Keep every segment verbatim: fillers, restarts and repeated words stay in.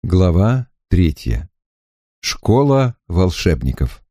Глава третья. Школа волшебников.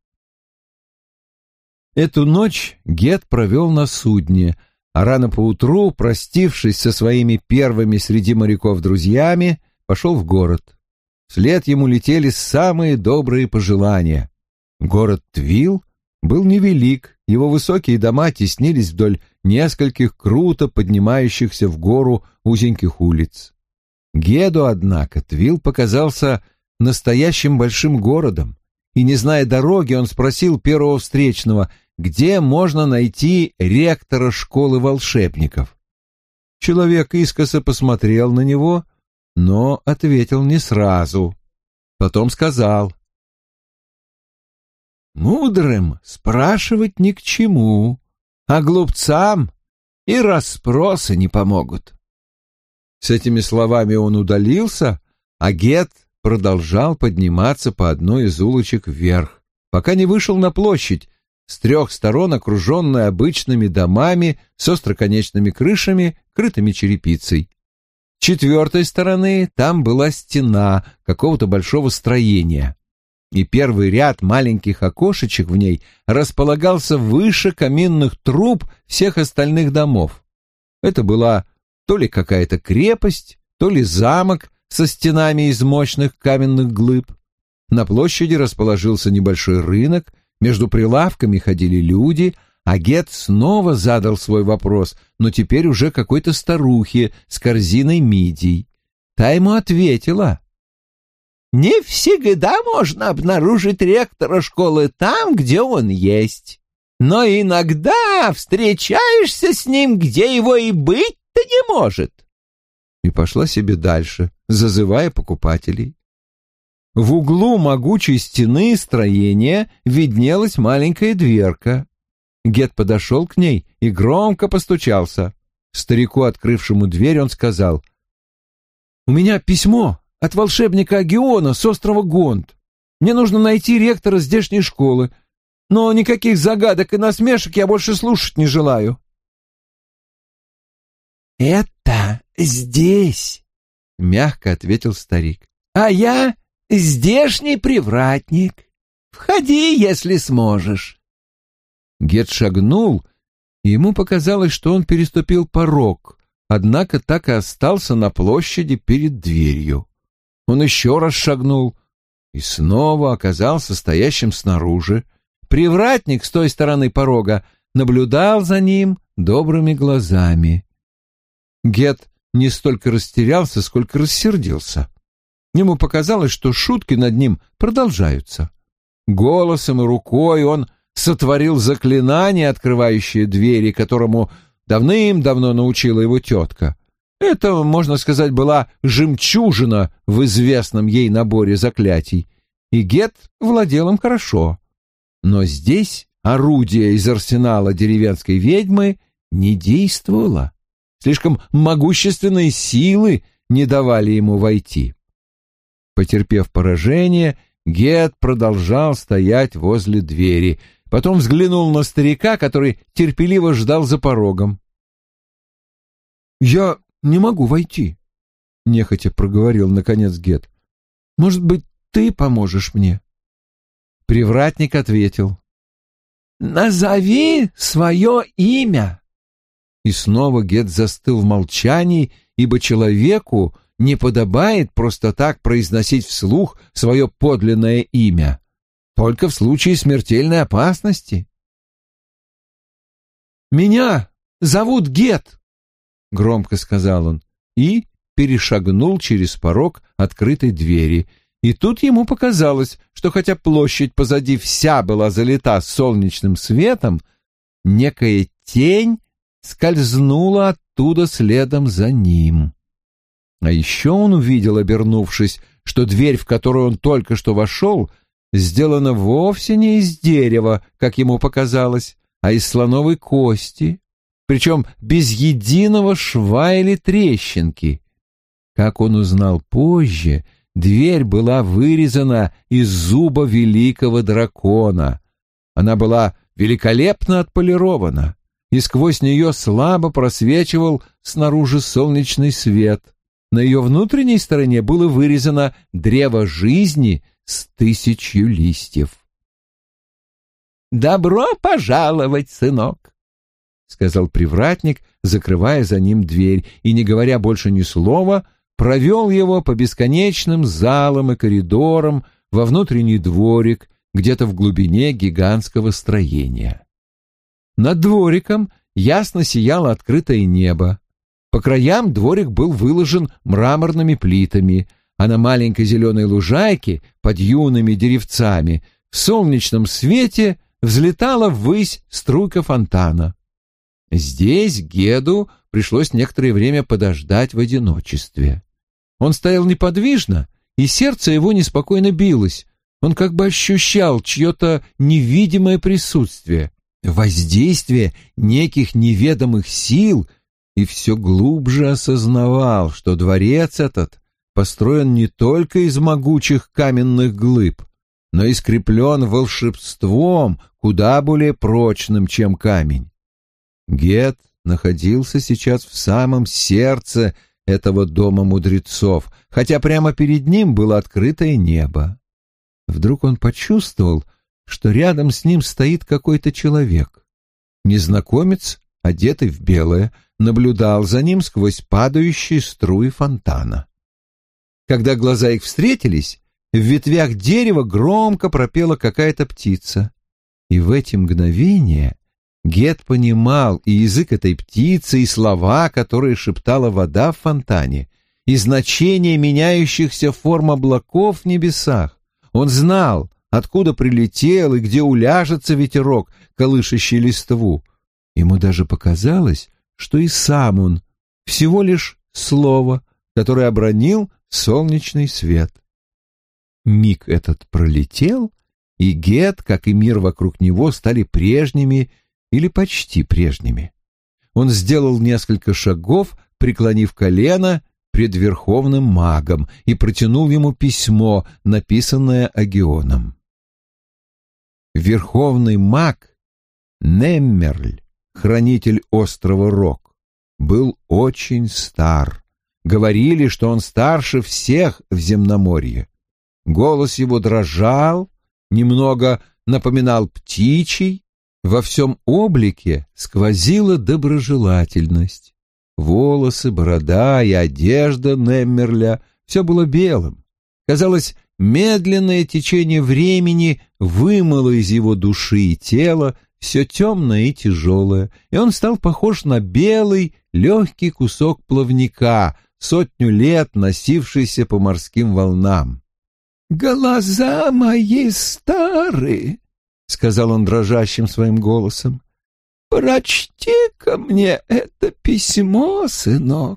Эту ночь Гет провел на судне, а рано поутру, простившись со своими первыми среди моряков друзьями, пошел в город. Вслед ему летели самые добрые пожелания. Город Твилл был невелик, его высокие дома теснились вдоль нескольких круто поднимающихся в гору узеньких улиц. Геду, однако, Твилл показался настоящим большим городом, и, не зная дороги, он спросил первого встречного, где можно найти ректора школы волшебников. Человек искоса посмотрел на него, но ответил не сразу. Потом сказал: «Мудрым спрашивать ни к чему, а глупцам и расспросы не помогут». С этими словами он удалился, а Гет продолжал подниматься по одной из улочек вверх, пока не вышел на площадь, с трех сторон окруженная обычными домами с остроконечными крышами, крытыми черепицей. С четвертой стороны там была стена какого-то большого строения, и первый ряд маленьких окошечек в ней располагался выше каминных труб всех остальных домов. Это была то ли какая-то крепость, то ли замок со стенами из мощных каменных глыб. На площади расположился небольшой рынок, между прилавками ходили люди, а Гет снова задал свой вопрос, но теперь уже какой-то старухе с корзиной мидий. Та ему ответила: «Не всегда можно обнаружить ректора школы там, где он есть, но иногда встречаешься с ним, где его и быть да не может». И пошла себе дальше, зазывая покупателей. В углу могучей стены строения виднелась маленькая дверка. Гет подошел к ней и громко постучался. Старику, открывшему дверь, он сказал: «У меня письмо от волшебника Агиона с острова Гонд. Мне нужно найти ректора здешней школы, но никаких загадок и насмешек я больше слушать не желаю». «Это здесь», — мягко ответил старик. «А я здешний привратник. Входи, если сможешь». Гет шагнул, и ему показалось, что он переступил порог, однако так и остался на площади перед дверью. Он еще раз шагнул и снова оказался стоящим снаружи. Привратник с той стороны порога наблюдал за ним добрыми глазами. Гет не столько растерялся, сколько рассердился. Ему показалось, что шутки над ним продолжаются. Голосом и рукой он сотворил заклинание, открывающее двери, которому давным-давно научила его тетка. Это, можно сказать, была жемчужина в известном ей наборе заклятий, и Гет владел им хорошо. Но здесь орудие из арсенала деревенской ведьмы не действовало. Слишком могущественные силы не давали ему войти. Потерпев поражение, Гет продолжал стоять возле двери, потом взглянул на старика, который терпеливо ждал за порогом. «Я не могу войти», — нехотя проговорил наконец Гет. «Может быть, ты поможешь мне?» Привратник ответил: «Назови свое имя». И снова Гет застыл в молчании, ибо человеку не подобает просто так произносить вслух свое подлинное имя, только в случае смертельной опасности. «Меня зовут Гет», — громко сказал он, и перешагнул через порог открытой двери. И тут ему показалось, что хотя площадь позади вся была залита солнечным светом, некая тень скользнула оттуда следом за ним. А еще он увидел, обернувшись, что дверь, в которую он только что вошел, сделана вовсе не из дерева, как ему показалось, а из слоновой кости, причем без единого шва или трещинки. Как он узнал позже, дверь была вырезана из зуба великого дракона. Она была великолепно отполирована, и сквозь нее слабо просвечивал снаружи солнечный свет, На ее внутренней стороне было вырезано древо жизни с тысячью листьев. «Добро пожаловать, сынок», — сказал привратник, закрывая за ним дверь, и, не говоря больше ни слова, провел его по бесконечным залам и коридорам во внутренний дворик, где-то в глубине гигантского строения. Над двориком ясно сияло открытое небо. По краям дворик был выложен мраморными плитами, а на маленькой зеленой лужайке под юными деревцами в солнечном свете взлетала ввысь струйка фонтана. Здесь Геду пришлось некоторое время подождать в одиночестве. Он стоял неподвижно, и сердце его неспокойно билось. Он как бы ощущал чье-то невидимое присутствие, воздействие неких неведомых сил, и все глубже осознавал, что дворец этот построен не только из могучих каменных глыб, но и скреплен волшебством, куда более прочным, чем камень. Гет находился сейчас в самом сердце этого дома мудрецов, хотя прямо перед ним было открытое небо. Вдруг он почувствовал, что рядом с ним стоит какой-то человек. Незнакомец, одетый в белое, наблюдал за ним сквозь падающие струи фонтана. Когда глаза их встретились, в ветвях дерева громко пропела какая-то птица. И в эти мгновения Гет понимал и язык этой птицы, и слова, которые шептала вода в фонтане, и значение меняющихся форм облаков в небесах. Он знал, откуда прилетел и где уляжется ветерок, колышащий листву. Ему даже показалось, что и сам он всего лишь слово, которое обронил солнечный свет. Миг этот пролетел, и Гет, как и мир вокруг него, стали прежними или почти прежними. Он сделал несколько шагов, преклонив колено пред верховным магом, и протянул ему письмо, написанное Агионом. Верховный маг Неммерль, хранитель острова Рок, был очень стар. Говорили, что он старше всех в земноморье. Голос его дрожал, немного напоминал птичий, во всем облике сквозила доброжелательность. Волосы, борода и одежда Неммерля — все было белым. Казалось, медленное течение времени вымыло из его души и тела все темное и тяжелое, и он стал похож на белый легкий кусок плавника, сотню лет носившийся по морским волнам. «Глаза мои старые», — сказал он дрожащим своим голосом, — «прочти-ка мне это письмо, сынок».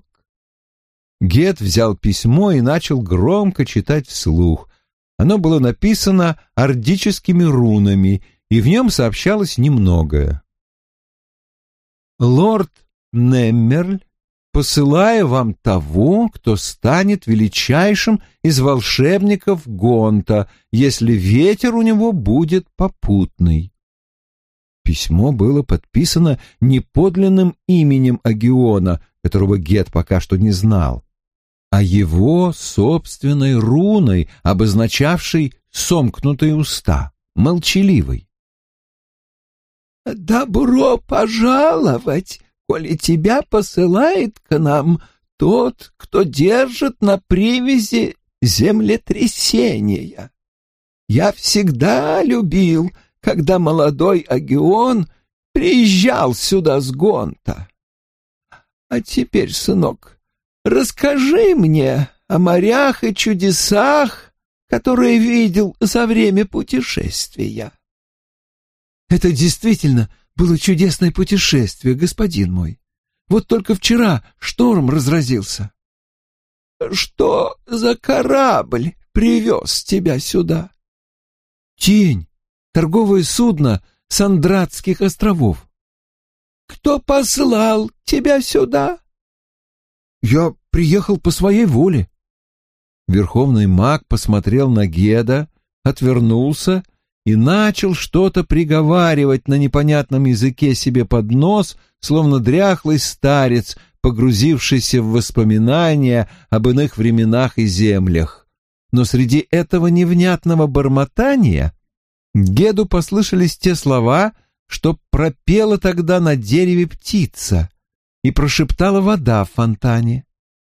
Гет взял письмо и начал громко читать вслух. Оно было написано ордическими рунами, и в нем сообщалось немногое. «Лорд Неммерль, посылая вам того, кто станет величайшим из волшебников Гонта, если ветер у него будет попутный». Письмо было подписано не подлинным именем Агиона, которого Гет пока что не знал, а его собственной руной, обозначавшей сомкнутые уста, молчаливой. «Добро пожаловать, коли тебя посылает к нам тот, кто держит на привязи землетрясения. Я всегда любил, когда молодой Агион приезжал сюда с Гонта. А теперь, сынок, расскажи мне о морях и чудесах, которые видел за время путешествия». «Это действительно было чудесное путешествие, господин мой. Вот только вчера шторм разразился». «Что за корабль привез тебя сюда?» «Тень, торговое судно с Андратских островов». «Кто послал тебя сюда?» «Я приехал по своей воле». Верховный маг посмотрел на Геда, отвернулся и начал что-то приговаривать на непонятном языке себе под нос, словно дряхлый старец, погрузившийся в воспоминания об иных временах и землях. Но среди этого невнятного бормотания Геду послышались те слова, что пропела тогда на дереве птица и прошептала вода в фонтане.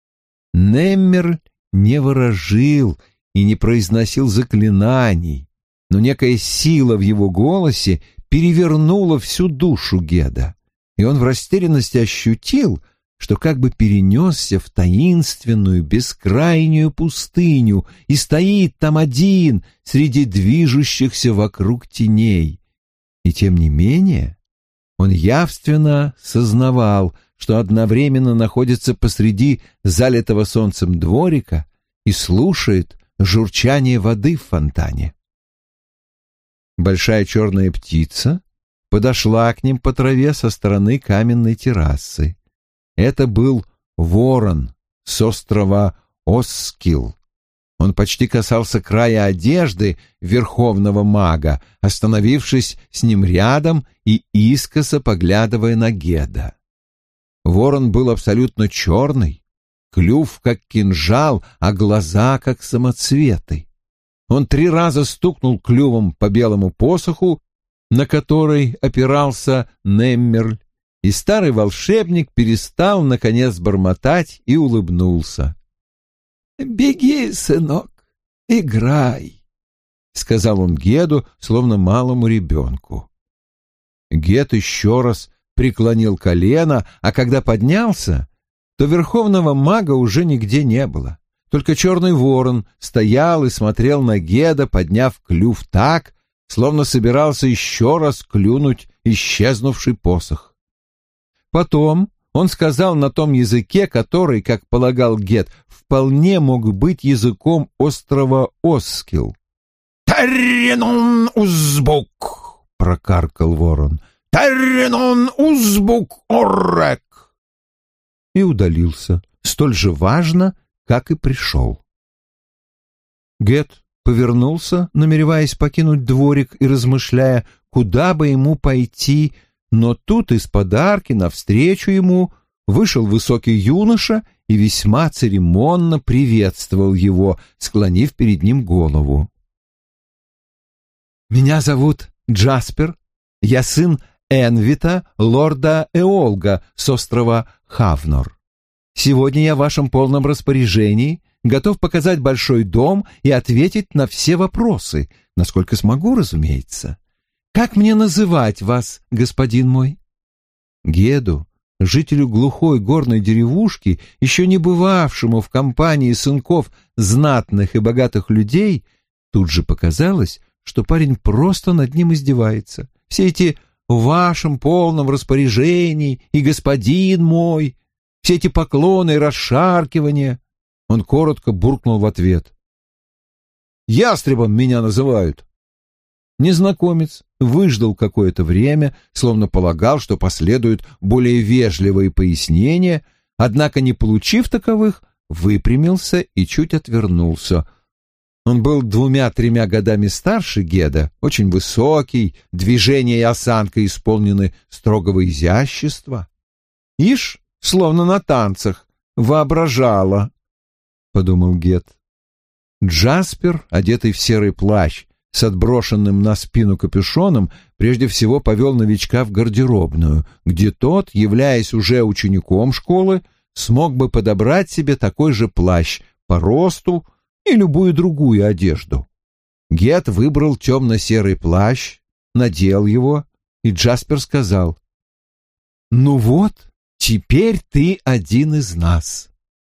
Неммер не ворожил и не произносил заклинаний, но некая сила в его голосе перевернула всю душу Геда, и он в растерянности ощутил, что как бы перенесся в таинственную бескрайнюю пустыню и стоит там один среди движущихся вокруг теней. И тем не менее он явственно сознавал, что одновременно находится посреди залитого солнцем дворика и слушает журчание воды в фонтане. Большая черная птица подошла к ним по траве со стороны каменной террасы. Это был ворон с острова Оскил. Он почти касался края одежды верховного мага, остановившись с ним рядом и искоса поглядывая на Геда. Ворон был абсолютно черный, клюв как кинжал, а глаза как самоцветы. Он три раза стукнул клювом по белому посоху, на который опирался Неммерль, и старый волшебник перестал, наконец, бормотать и улыбнулся. «Беги, сынок, играй», — сказал он Геду, словно малому ребенку. Гед еще раз преклонил колено, а когда поднялся, то верховного мага уже нигде не было. Только черный ворон стоял и смотрел на Геда, подняв клюв так, словно собирался еще раз клюнуть исчезнувший посох. Потом он сказал на том языке, который, как полагал Гед, вполне мог быть языком острова Оскил. «Тарринон узбук!» — прокаркал ворон. «Тарринон узбук оррек!» И удалился, столь же важно, как и пришел. Гед повернулся, намереваясь покинуть дворик и размышляя, куда бы ему пойти, но тут из подарки навстречу ему вышел высокий юноша и весьма церемонно приветствовал его, склонив перед ним голову. «Меня зовут Джаспер, я сын Энвита, лорда Эолга с острова Хавнор. Сегодня я в вашем полном распоряжении, готов показать большой дом и ответить на все вопросы, насколько смогу, разумеется. Как мне называть вас, господин мой?» Геду, жителю глухой горной деревушки, еще не бывавшему в компании сынков знатных и богатых людей, тут же показалось, что парень просто над ним издевается. Все эти «в вашем полном распоряжении» и «господин мой», все эти поклоны и расшаркивания. Он коротко буркнул в ответ. «Ястребом меня называют». Незнакомец выждал какое-то время, словно полагал, что последуют более вежливые пояснения, однако, не получив таковых, выпрямился и чуть отвернулся. Он был двумя-тремя годами старше Геда, очень высокий, движения и осанка исполнены строгого изящества. «Ишь, словно на танцах, воображала», — подумал Гед. Джаспер, одетый в серый плащ, с отброшенным на спину капюшоном, прежде всего повел новичка в гардеробную, где тот, являясь уже учеником школы, смог бы подобрать себе такой же плащ по росту и любую другую одежду. Гед выбрал темно-серый плащ, надел его, и Джаспер сказал: «Ну вот, теперь ты один из нас».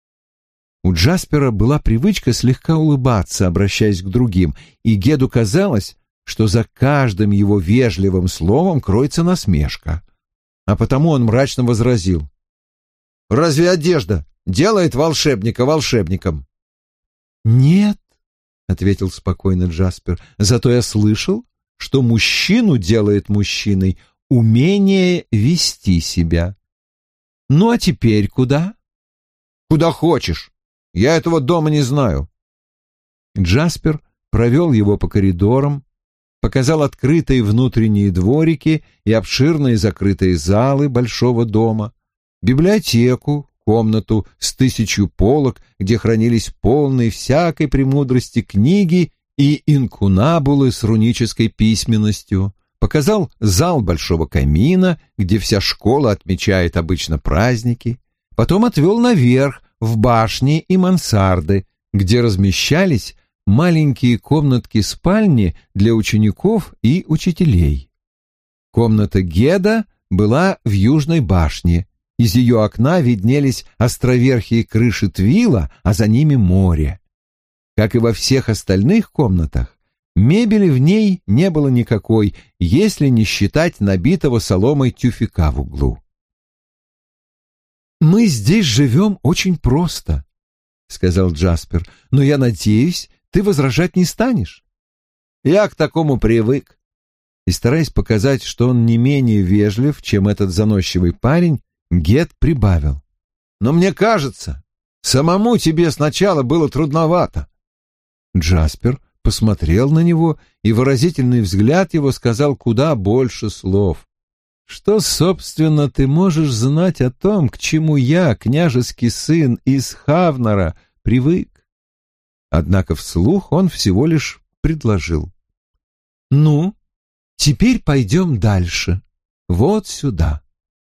У Джаспера была привычка слегка улыбаться, обращаясь к другим, и Геду казалось, что за каждым его вежливым словом кроется насмешка. А потому он мрачно возразил: «Разве одежда делает волшебника волшебником?» «Нет», — ответил спокойно Джаспер, — «зато я слышал, что мужчину делает мужчиной умение вести себя. Ну а теперь куда?» «Куда хочешь. Я этого дома не знаю». Джаспер провел его по коридорам, показал открытые внутренние дворики и обширные закрытые залы большого дома, библиотеку, комнату с тысячью полок, где хранились полные всякой премудрости книги и инкунабулы с рунической письменностью, показал зал большого камина, где вся школа отмечает обычно праздники, потом отвел наверх, в башни и мансарды, где размещались маленькие комнатки-спальни для учеников и учителей. Комната Геда была в южной башне. Из ее окна виднелись островерхие крыши Твила, а за ними море. Как и во всех остальных комнатах, мебели в ней не было никакой, если не считать набитого соломой тюфяка в углу. «Мы здесь живем очень просто», — сказал Джаспер, — «но я надеюсь, ты возражать не станешь». «Я к такому привык». И, стараясь показать, что он не менее вежлив, чем этот заносчивый парень, Гет прибавил: «Но мне кажется, самому тебе сначала было трудновато». Джаспер посмотрел на него, и выразительный взгляд его сказал куда больше слов. «Что, собственно, ты можешь знать о том, к чему я, княжеский сын из Хавнара, привык?» Однако вслух он всего лишь предложил: «Ну, теперь пойдем дальше, вот сюда».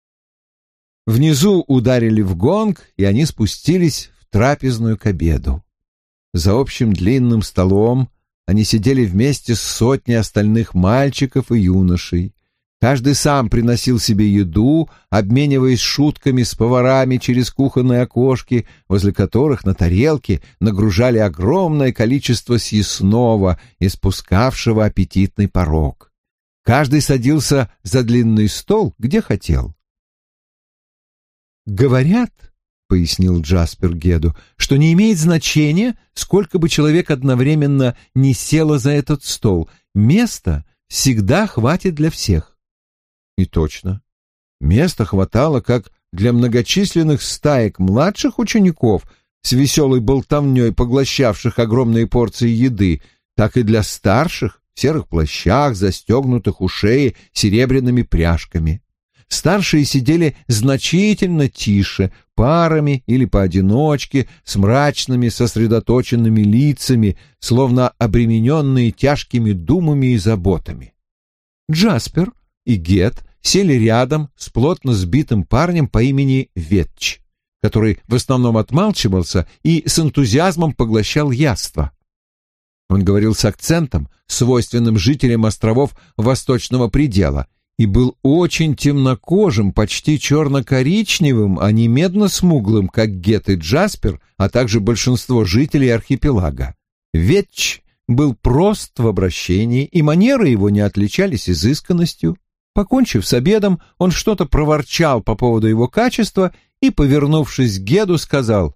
Внизу ударили в гонг, и они спустились в трапезную к обеду. За общим длинным столом они сидели вместе с сотней остальных мальчиков и юношей. Каждый сам приносил себе еду, обмениваясь шутками с поварами через кухонные окошки, возле которых на тарелке нагружали огромное количество съестного, испускавшего аппетитный порог. Каждый садился за длинный стол, где хотел. «Говорят, — пояснил Джаспер Геду, — что не имеет значения, сколько бы человек одновременно не село за этот стол, места всегда хватит для всех». И точно. Места хватало как для многочисленных стаек младших учеников, с веселой болтовней поглощавших огромные порции еды, так и для старших, в серых плащах, застегнутых у шеи серебряными пряжками. Старшие сидели значительно тише, парами или поодиночке, с мрачными сосредоточенными лицами, словно обремененные тяжкими думами и заботами. Джаспер и Гет сели рядом с плотно сбитым парнем по имени Ветч, который в основном отмалчивался и с энтузиазмом поглощал яство. Он говорил с акцентом, свойственным жителям островов Восточного предела, и был очень темнокожим, почти черно-коричневым, а не медно-смуглым, как Гет и Джаспер, а также большинство жителей архипелага. Ветч был прост в обращении, и манеры его не отличались изысканностью. Покончив с обедом, он что-то проворчал по поводу его качества и, повернувшись к Геду, сказал: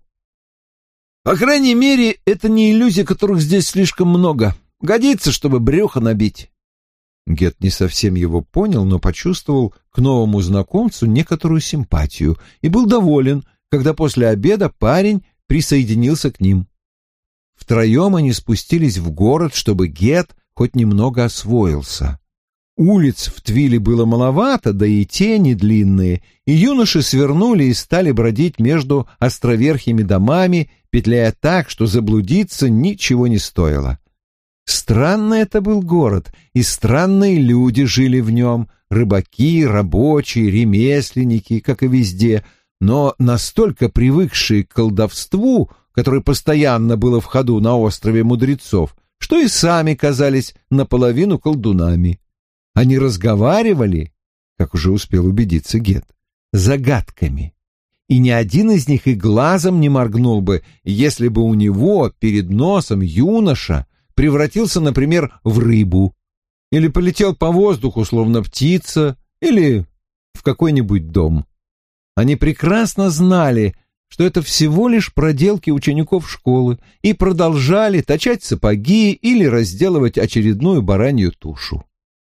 «По крайней мере, это не иллюзии, которых здесь слишком много. Годится, чтобы брюхо набить». Гет не совсем его понял, но почувствовал к новому знакомцу некоторую симпатию и был доволен, когда после обеда парень присоединился к ним. Втроем они спустились в город, чтобы Гет хоть немного освоился. Улиц в Твиле было маловато, да и тени длинные, и юноши свернули и стали бродить между островерхими домами, петляя так, что заблудиться ничего не стоило. Странный это был город, и странные люди жили в нем, рыбаки, рабочие, ремесленники, как и везде, но настолько привыкшие к колдовству, которое постоянно было в ходу на острове мудрецов, что и сами казались наполовину колдунами. Они разговаривали, как уже успел убедиться Гет, загадками, и ни один из них и глазом не моргнул бы, если бы у него перед носом юноша превратился, например, в рыбу, или полетел по воздуху, словно птица, или в какой-нибудь дом. Они прекрасно знали, что это всего лишь проделки учеников школы, и продолжали точать сапоги или разделывать очередную баранью тушу.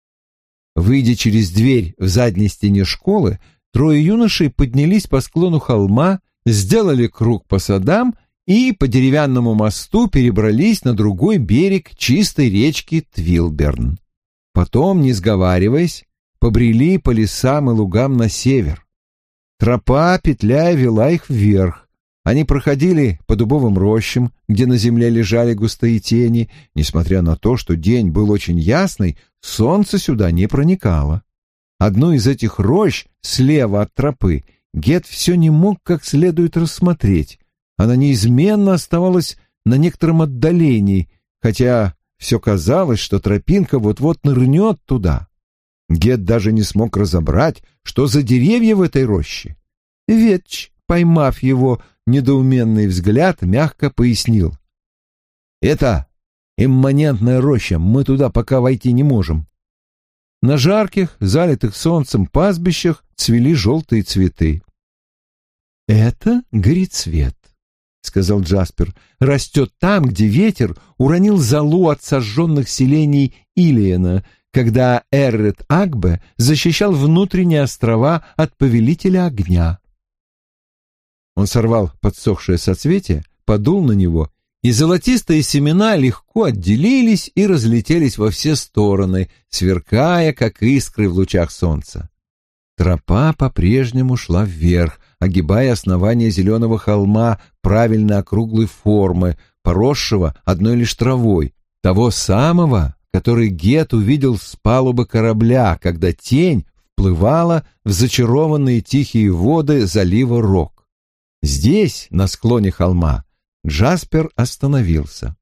Выйдя через дверь в задней стене школы, трое юношей поднялись по склону холма, сделали круг по садам и по деревянному мосту перебрались на другой берег чистой речки Твилберн. Потом, не сговариваясь, побрели по лесам и лугам на север. Тропа, петляя, вела их вверх. Они проходили по дубовым рощам, где на земле лежали густые тени. Несмотря на то, что день был очень ясный, солнце сюда не проникало. Одну из этих рощ слева от тропы Гет все не мог как следует рассмотреть. Она неизменно оставалась на некотором отдалении, хотя все казалось, что тропинка вот-вот нырнет туда. Гет даже не смог разобрать, что за деревья в этой роще. Ветч, поймав его недоуменный взгляд, мягко пояснил. «Это имманентная роща, мы туда пока войти не можем». На жарких, залитых солнцем пастбищах цвели желтые цветы. «Это горецвет», — сказал Джаспер, — «растет там, где ветер уронил золу от сожженных селений Илиена, когда Эррет Агбе защищал внутренние острова от повелителя огня». Он сорвал подсохшее соцветие, подул на него, и золотистые семена легко отделились и разлетелись во все стороны, сверкая, как искры в лучах солнца. Тропа по-прежнему шла вверх, огибая основание зеленого холма правильно округлой формы, поросшего одной лишь травой, того самого, который Гет увидел с палубы корабля, когда тень вплывала в зачарованные тихие воды залива Рок. Здесь, на склоне холма, Джаспер остановился.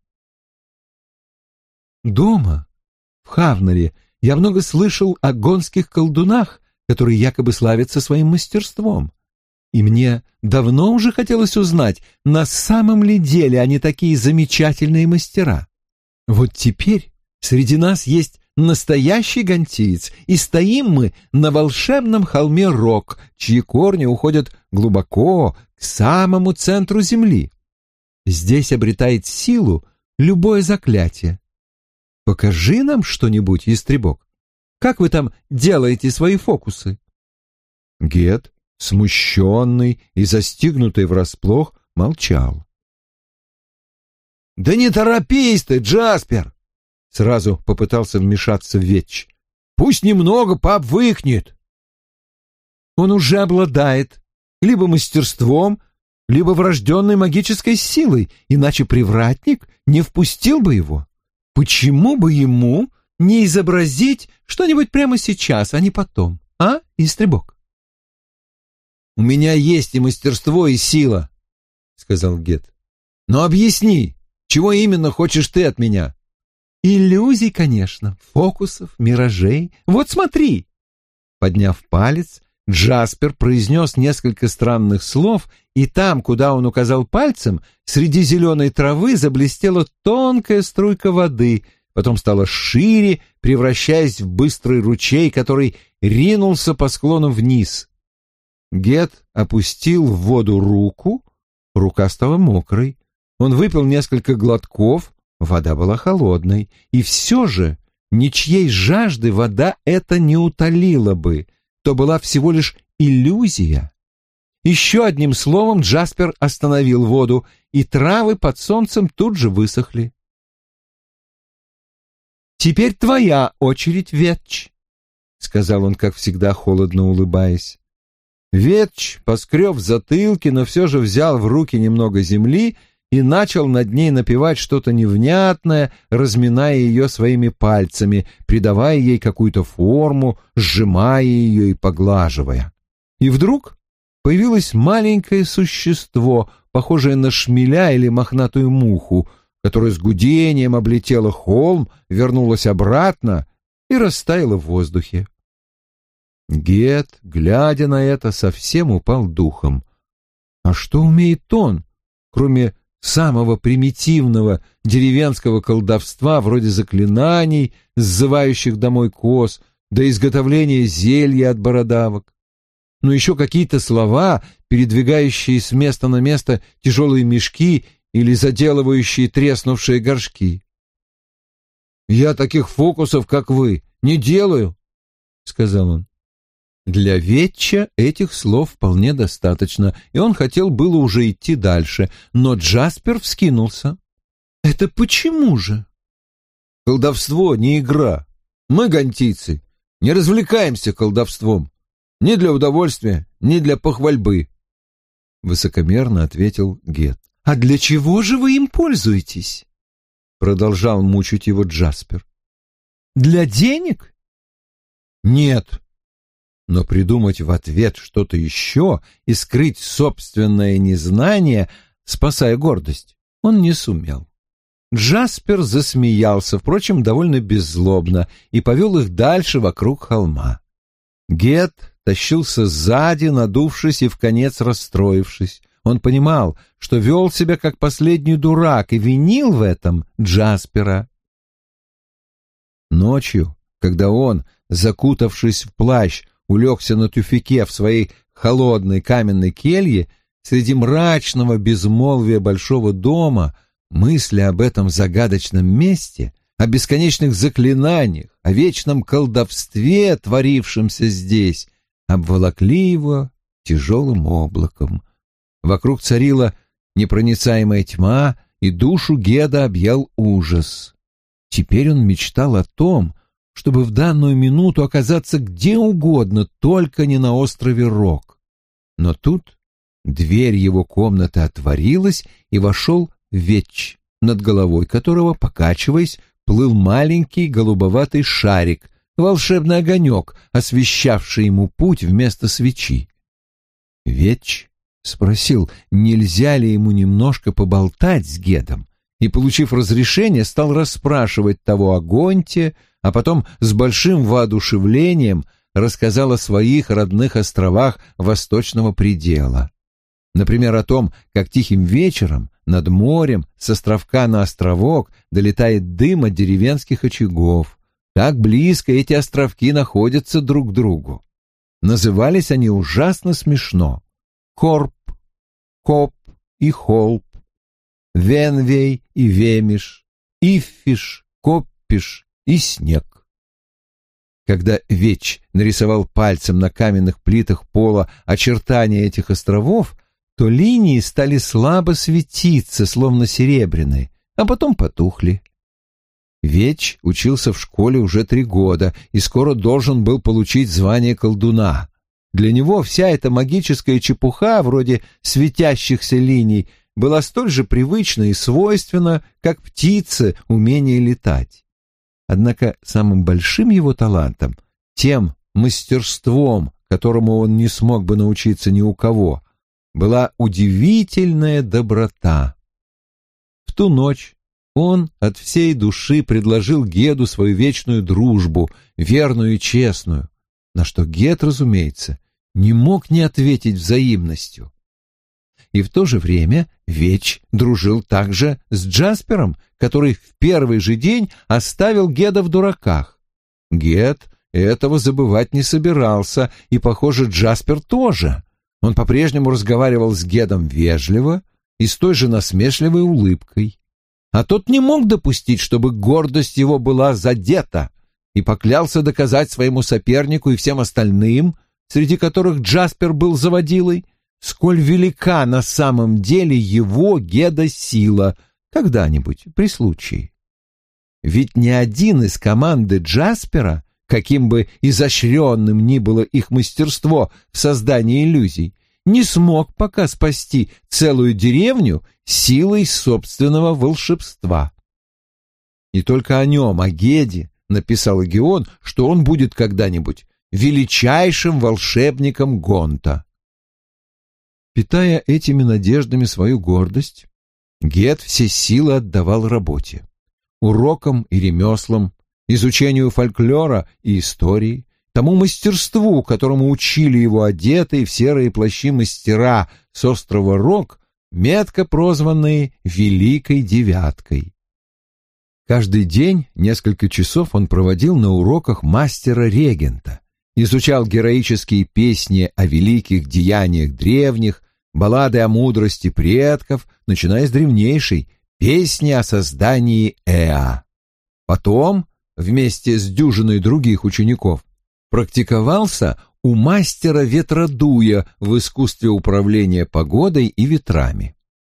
«Дома, в Хавнаре, я много слышал о гонских колдунах, которые якобы славятся своим мастерством. И мне давно уже хотелось узнать, на самом ли деле они такие замечательные мастера. Вот теперь среди нас есть настоящий гантиец, и стоим мы на волшебном холме Рок, чьи корни уходят глубоко к самому центру земли. Здесь обретает силу любое заклятие. Покажи нам что-нибудь, ястребок. Как вы там делаете свои фокусы?» Гет, смущенный и застигнутый врасплох, молчал. «Да не торопись ты, Джаспер!» — сразу попытался вмешаться Ветч. «Пусть немного пообвыкнет». «Он уже обладает либо мастерством, либо врожденной магической силой, иначе привратник не впустил бы его. Почему бы ему не изобразить что-нибудь прямо сейчас, а не потом, а, ястребок?» «У меня есть и мастерство, и сила», — сказал Гет. «Но объясни, чего именно хочешь ты от меня?» «Иллюзий, конечно, фокусов, миражей. Вот смотри!» Подняв палец, Джаспер произнес несколько странных слов, и там, куда он указал пальцем, среди зеленой травы заблестела тонкая струйка воды, потом стала шире, превращаясь в быстрый ручей, который ринулся по склону вниз. Гет опустил в воду руку, рука стала мокрой. Он выпил несколько глотков, вода была холодной, и все же ничьей жажды вода это не утолила бы, то была всего лишь иллюзия. Еще одним словом Джаспер остановил воду, и травы под солнцем тут же высохли. «Теперь твоя очередь, Ветч», — сказал он, как всегда, холодно улыбаясь. Ветч поскреб в затылке, но все же взял в руки немного земли и начал над ней напевать что-то невнятное, разминая ее своими пальцами, придавая ей какую-то форму, сжимая ее и поглаживая. И вдруг появилось маленькое существо, похожее на шмеля или мохнатую муху, которая с гудением облетела холм, вернулась обратно и растаяла в воздухе. Гет, глядя на это, совсем упал духом. А что умеет он, кроме самого примитивного деревенского колдовства, вроде заклинаний, сзывающих домой коз, до изготовления зелья от бородавок? Ну, еще какие-то слова, передвигающие с места на место тяжелые мешки или заделывающие треснувшие горшки. «Я таких фокусов, как вы, не делаю», — сказал он. Для Ветча этих слов вполне достаточно, и он хотел было уже идти дальше, но Джаспер вскинулся. «Это почему же?» «Колдовство не игра. Мы, гантийцы, не развлекаемся колдовством. Ни для удовольствия, ни для похвальбы, — высокомерно ответил Гет. — А для чего же вы им пользуетесь? — продолжал мучить его Джаспер. — Для денег? — Нет. Но придумать в ответ что-то еще и скрыть собственное незнание, спасая гордость, он не сумел. Джаспер засмеялся, впрочем, довольно беззлобно, и повел их дальше вокруг холма. Гет тащился сзади, надувшись и вконец расстроившись. Он понимал, что вел себя как последний дурак, и винил в этом Джаспера. Ночью, когда он, закутавшись в плащ, улегся на тюфяке в своей холодной каменной келье, среди мрачного безмолвия большого дома, мысли об этом загадочном месте, о бесконечных заклинаниях, о вечном колдовстве, творившемся здесь, обволокли его тяжелым облаком. Вокруг царила непроницаемая тьма, и душу Геда объял ужас. Теперь он мечтал о том, чтобы в данную минуту оказаться где угодно, только не на острове Рок. Но тут дверь его комнаты отворилась, и вошел Ветч, над головой которого, покачиваясь, плыл маленький голубоватый шарик, волшебный огонек, освещавший ему путь вместо свечи. Ветч спросил, нельзя ли ему немножко поболтать с Гедом, и, получив разрешение, стал расспрашивать того о Гонте, а потом с большим воодушевлением рассказал о своих родных островах Восточного предела. Например, о том, как тихим вечером над морем с островка на островок долетает дым от деревенских очагов, как близко эти островки находятся друг к другу. Назывались они ужасно смешно: Корп, Коп и Холп, Венвей и Вемиш, Иффиш, Коппиш и Снег. Когда Ветч нарисовал пальцем на каменных плитах пола очертания этих островов, то линии стали слабо светиться, словно серебряные, а потом потухли. Ветч учился в школе уже три года и скоро должен был получить звание колдуна. Для него вся эта магическая чепуха, вроде светящихся линий, была столь же привычна и свойственна, как птице умение летать. Однако самым большим его талантом, тем мастерством, которому он не смог бы научиться ни у кого, была удивительная доброта. В ту ночь он от всей души предложил Геду свою вечную дружбу, верную и честную, на что Гед, разумеется, не мог не ответить взаимностью. И в то же время Ветч дружил также с Джаспером, который в первый же день оставил Геда в дураках. Гед этого забывать не собирался, и, похоже, Джаспер тоже. Он по-прежнему разговаривал с Гедом вежливо и с той же насмешливой улыбкой. А тот не мог допустить, чтобы гордость его была задета, и поклялся доказать своему сопернику и всем остальным, среди которых Джаспер был заводилой, сколь велика на самом деле его, Геда, сила, когда-нибудь при случае. Ведь ни один из команды Джаспера, каким бы изощренным ни было их мастерство в создании иллюзий, не смог пока спасти целую деревню силой собственного волшебства. И только о нем, о Геде, написал Эгион, что он будет когда-нибудь величайшим волшебником Гонта. Питая этими надеждами свою гордость, Гед все силы отдавал работе, урокам и ремеслам, изучению фольклора и истории, тому мастерству, которому учили его одетые в серые плащи мастера с острова Рок, метко прозванные «Великой девяткой». Каждый день несколько часов он проводил на уроках мастера-регента, изучал героические песни о великих деяниях древних, баллады о мудрости предков, начиная с древнейшей «Песни о создании Эа». Потом, вместе с дюжиной других учеников, практиковался у мастера-ветродуя в искусстве управления погодой и ветрами.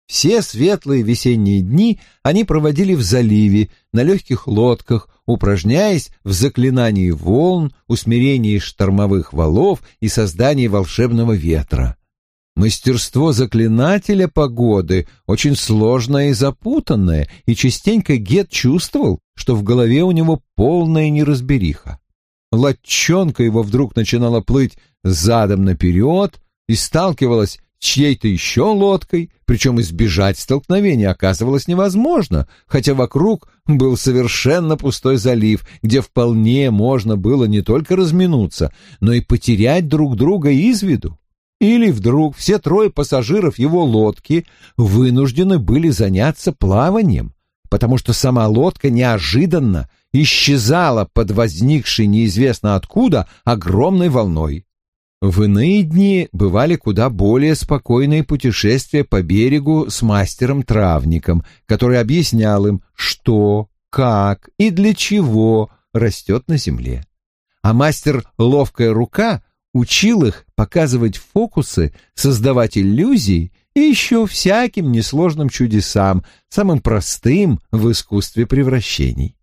Все светлые весенние дни они проводили в заливе, на легких лодках, упражняясь в заклинании волн, усмирении штормовых валов и создании волшебного ветра. Мастерство заклинателя погоды очень сложное и запутанное, и частенько Гет чувствовал, что в голове у него полная неразбериха. Лодчонка его вдруг начинала плыть задом наперед и сталкивалась с чьей-то еще лодкой, причем избежать столкновения оказывалось невозможно, хотя вокруг был совершенно пустой залив, где вполне можно было не только разминуться, но и потерять друг друга из виду. Или вдруг все трое пассажиров его лодки вынуждены были заняться плаванием, потому что сама лодка неожиданно исчезала под возникшей неизвестно откуда огромной волной. В иные дни бывали куда более спокойные путешествия по берегу с мастером-травником, который объяснял им, что, как и для чего растет на земле. А мастер «Ловкая рука» учил их показывать фокусы, создавать иллюзии и еще всяким несложным чудесам, самым простым в искусстве превращений.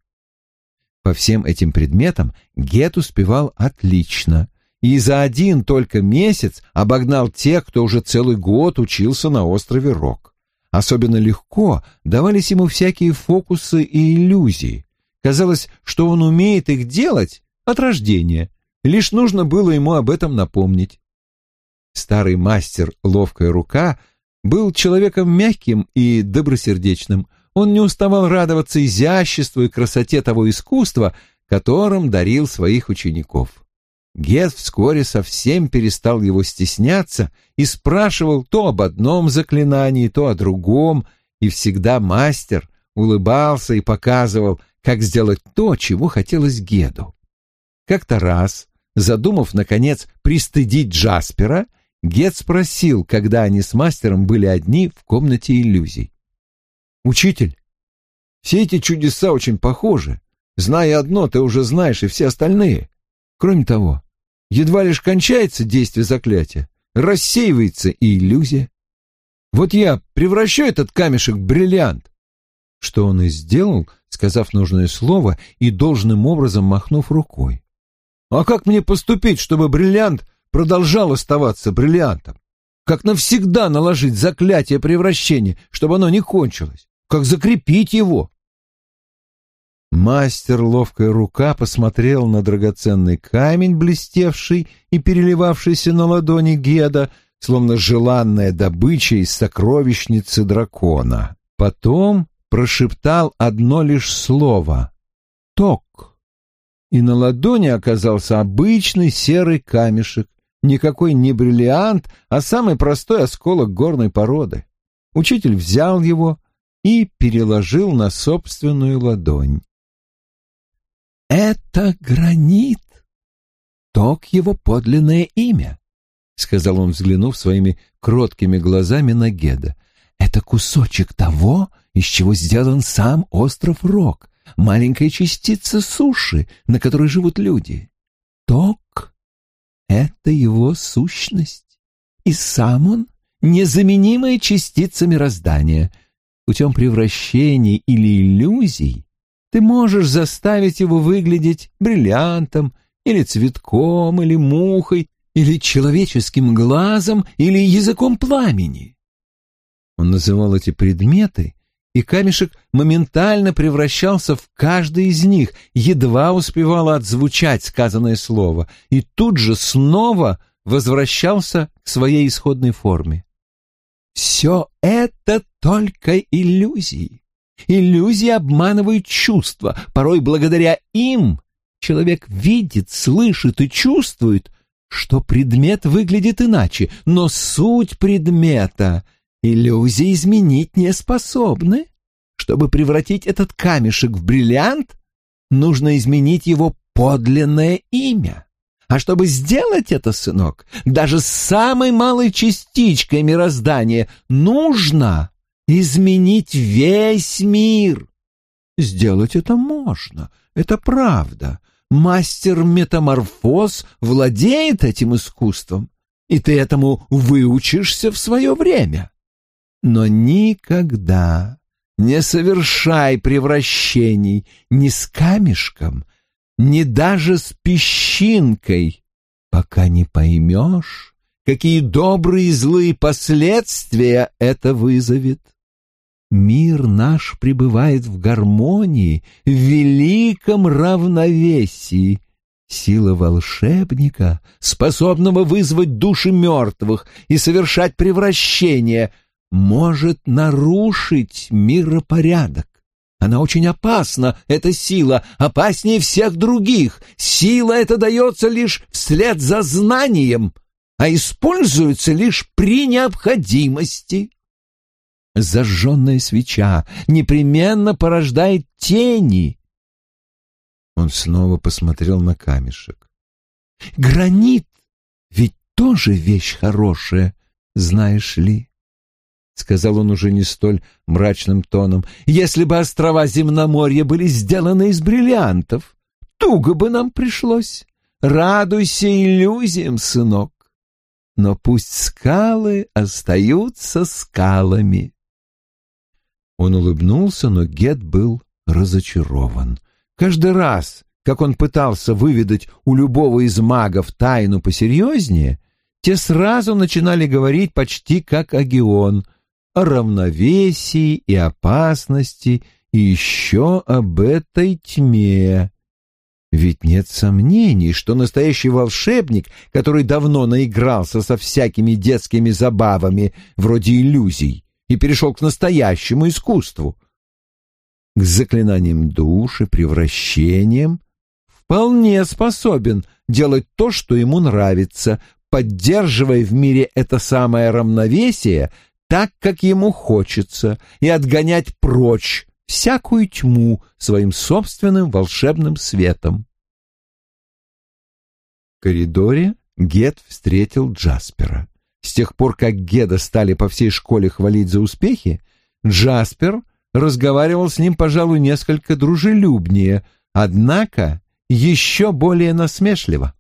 По всем этим предметам Гет успевал отлично, и за один только месяц обогнал тех, кто уже целый год учился на острове Рок. Особенно легко давались ему всякие фокусы и иллюзии. Казалось, что он умеет их делать от рождения, лишь нужно было ему об этом напомнить. Старый мастер «Ловкая рука» был человеком мягким и добросердечным. Он не уставал радоваться изяществу и красоте того искусства, которым дарил своих учеников. Гет вскоре совсем перестал его стесняться и спрашивал то об одном заклинании, то о другом, и всегда мастер улыбался и показывал, как сделать то, чего хотелось Геду. Как-то раз, задумав, наконец, пристыдить Джаспера, Гет спросил, когда они с мастером были одни в комнате иллюзий. «Учитель, все эти чудеса очень похожи. Зная одно, ты уже знаешь и все остальные. Кроме того, едва лишь кончается действие заклятия, рассеивается и иллюзия. Вот я превращу этот камешек в бриллиант». Что он и сделал, сказав нужное слово и должным образом махнув рукой. «А как мне поступить, чтобы бриллиант продолжал оставаться бриллиантом? Как навсегда наложить заклятие превращения, чтобы оно не кончилось? Как закрепить его?» Мастер «Ловкая рука» посмотрел на драгоценный камень, блестевший и переливавшийся на ладони Геда, словно желанная добыча из сокровищницы дракона. Потом прошептал одно лишь слово — «Ток». И на ладони оказался обычный серый камешек, никакой не бриллиант, а самый простой осколок горной породы. Учитель взял его и переложил на собственную ладонь. «Это гранит. Ток — его подлинное имя», — сказал он, взглянув своими кроткими глазами на Геда. «Это кусочек того, из чего сделан сам остров Рок, маленькая частица суши, на которой живут люди. Ток — это его сущность, и сам он — незаменимая частица мироздания. Путем превращений или иллюзий ты можешь заставить его выглядеть бриллиантом, или цветком, или мухой, или человеческим глазом, или языком пламени». Он называл эти предметы, и камешек моментально превращался в каждый из них, едва успевало отзвучать сказанное слово, и тут же снова возвращался к своей исходной форме. Все это только иллюзии. Иллюзии обманывают чувства. Порой благодаря им человек видит, слышит и чувствует, что предмет выглядит иначе, но суть предмета иллюзии изменить не способны. Чтобы превратить этот камешек в бриллиант, нужно изменить его подлинное имя. А чтобы сделать это, сынок, даже с самой малой частичкой мироздания нужно изменить весь мир. Сделать это можно, это правда. Мастер-метаморфоз владеет этим искусством, и ты этому выучишься в свое время. Но никогда не совершай превращений ни с камешком, ни даже с песчинкой, пока не поймешь, какие добрые и злые последствия это вызовет. Мир наш пребывает в гармонии, в великом равновесии. Сила волшебника, способного вызвать души мертвых и совершать превращения, может нарушить миропорядок. Она очень опасна, эта сила, опаснее всех других. Сила эта дается лишь вслед за знанием, а используется лишь при необходимости. Зажженная свеча непременно порождает тени. Он снова посмотрел на камешек. Гранит ведь тоже вещь хорошая, знаешь ли, — сказал он уже не столь мрачным тоном. Если бы острова Земноморья были сделаны из бриллиантов, туго бы нам пришлось. Радуйся иллюзиям, сынок. Но пусть скалы остаются скалами. Он улыбнулся, но Гет был разочарован. Каждый раз, как он пытался выведать у любого из магов тайну посерьезнее, те сразу начинали говорить почти как Агион, о равновесии и опасности, и еще об этой тьме. Ведь нет сомнений, что настоящий волшебник, который давно наигрался со всякими детскими забавами, вроде иллюзий, и перешел к настоящему искусству, к заклинаниям душ и превращениям, вполне способен делать то, что ему нравится, поддерживая в мире это самое равновесие так, как ему хочется, и отгонять прочь всякую тьму своим собственным волшебным светом. В коридоре Гет встретил Джаспера. С тех пор, как Геда стали по всей школе хвалить за успехи, Джаспер разговаривал с ним, пожалуй, несколько дружелюбнее, однако еще более насмешливо.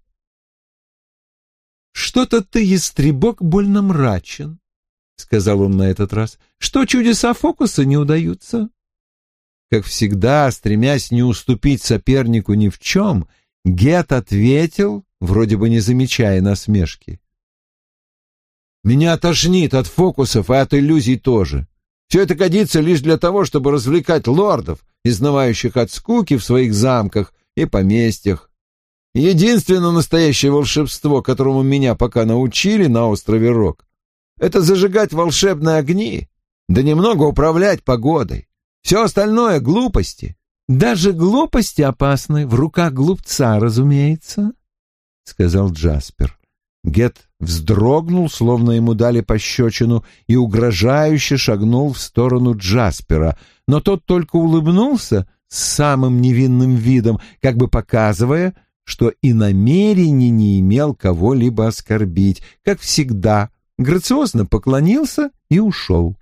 «Что-то ты, ястребок, больно мрачен», — сказал он на этот раз. «Что, чудеса фокуса не удаются?» Как всегда, стремясь не уступить сопернику ни в чем, Гет ответил, вроде бы не замечая насмешки. «Меня тошнит от фокусов и от иллюзий тоже. Все это годится лишь для того, чтобы развлекать лордов, изнывающих от скуки в своих замках и поместьях. Единственное настоящее волшебство, которому меня пока научили на острове Рок, это зажигать волшебные огни, да немного управлять погодой. Все остальное — глупости». «Даже глупости опасны в руках глупца, разумеется», — сказал Джаспер. Гет вздрогнул, словно ему дали пощечину, и угрожающе шагнул в сторону Джаспера, но тот только улыбнулся с самым невинным видом, как бы показывая, что и намерений не имел кого-либо оскорбить, как всегда, грациозно поклонился и ушел.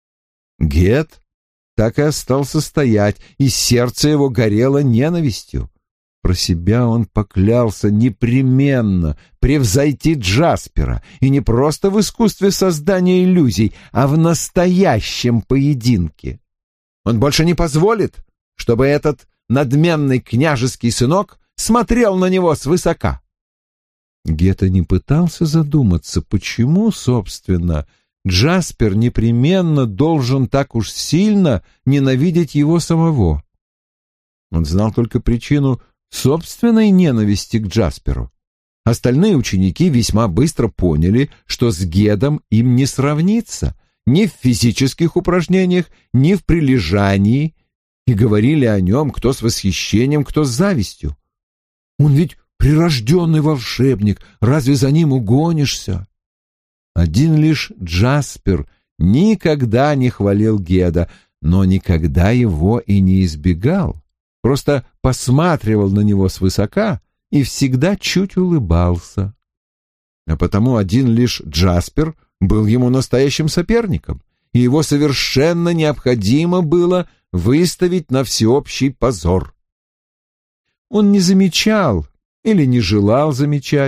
Гет так и остался стоять, и сердце его горело ненавистью. Про себя он поклялся непременно превзойти Джаспера, и не просто в искусстве создания иллюзий, а в настоящем поединке. Он больше не позволит, чтобы этот надменный княжеский сынок смотрел на него свысока. Гетта не пытался задуматься, почему, собственно, Джаспер непременно должен так уж сильно ненавидеть его самого. Он знал только причину собственной ненависти к Джасперу. Остальные ученики весьма быстро поняли, что с Гедом им не сравнится ни в физических упражнениях, ни в прилежании, и говорили о нем кто с восхищением, кто с завистью. Он ведь прирожденный волшебник, разве за ним угонишься? Один лишь Джаспер никогда не хвалил Геда, но никогда его и не избегал, просто посматривал на него свысока и всегда чуть улыбался. А потому один лишь Джаспер был ему настоящим соперником, и его совершенно необходимо было выставить на всеобщий позор. Он не замечал или не желал замечать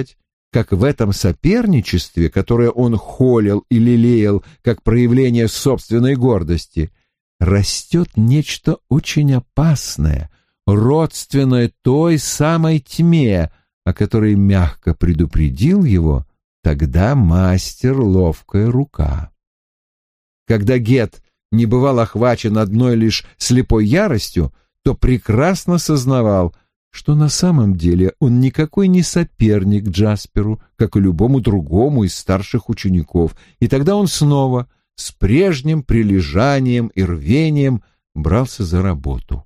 как в этом соперничестве, которое он холил и лелеял как проявление собственной гордости, растет нечто очень опасное, родственное той самой тьме, о которой мягко предупредил его тогда мастер «Ловкая рука». Когда Гет не бывал охвачен одной лишь слепой яростью, то прекрасно сознавал, что на самом деле он никакой не соперник Джасперу, как и любому другому из старших учеников, и тогда он снова с прежним прилежанием и рвением брался за работу.